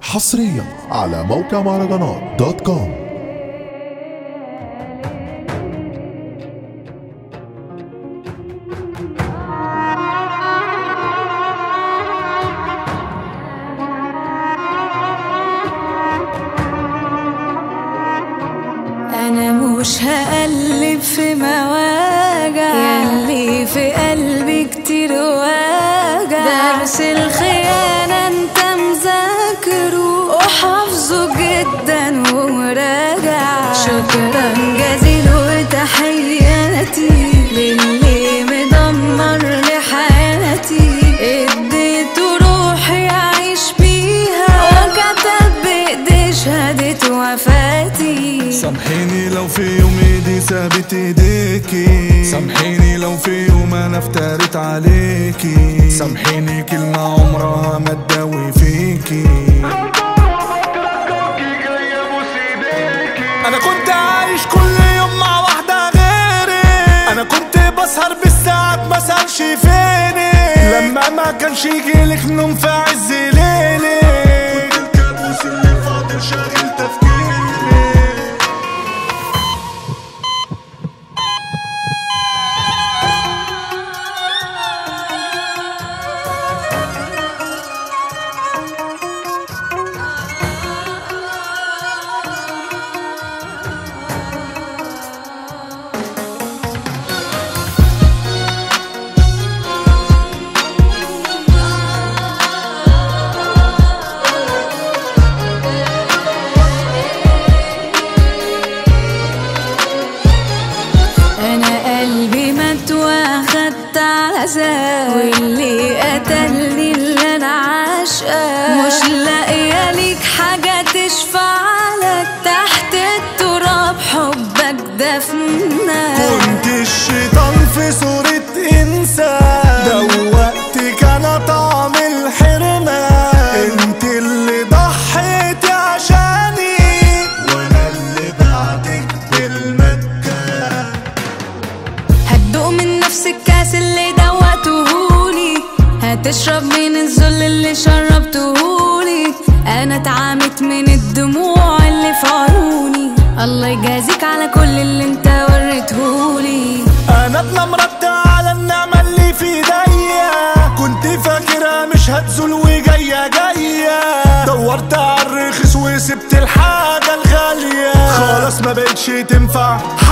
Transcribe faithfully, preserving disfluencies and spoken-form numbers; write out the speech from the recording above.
حصريا على موقع مهرجانات دوت كوم. أنا مش هقلب في مواجع ياللي في قلبي كتير واجع. درس الخيانة انت مذاكره وحافظه جدا ومراجع. شكرا جزيلا وتحياتي للي مدمر لحياتي. اديته روحي اعيش بيها وكتب بايدي شهادة وفاتي. سامحيني لو في يوم ايدي سابت ايديكي، سامحيني لو في يوم انا افتريت عليكي، سامحيني كلمة عمرها ما تداوي فيكي. انا كنت عايش كل يوم مع واحدة غيري، انا كنت بسهر بالساعات ما سالش فيني، لما ما كانش يجيلك نوم في عز ليلي. كنت الكابوس اللي فاضل شاغل تفكيري. واللي قتلني اللي انا عاشقاه مش لاقيه ليك حاجه تشفعلك. تحت التراب حبك دفنا. كنت الشيطان في صورة انسان، دوقتك انا طعم الحرمان. انت اللي ضحيتي عشاني وانا اللي بعتك بالمكان. هتدوق من نفس الكاس اللي دوقتهولي، هتشرب من الذل اللي شربتهولي. انا اتعامت من الدموع اللي في عيوني. الله يجازيك على كل اللي انت وريتهولي. انا اتنمرت على النعمة اللي في ايديا، كنت فاكرها مش هتزول وجاية جاية. دورت على الرخيص وسبت الحاجة الغالية، خلاص ما بقتش تنفع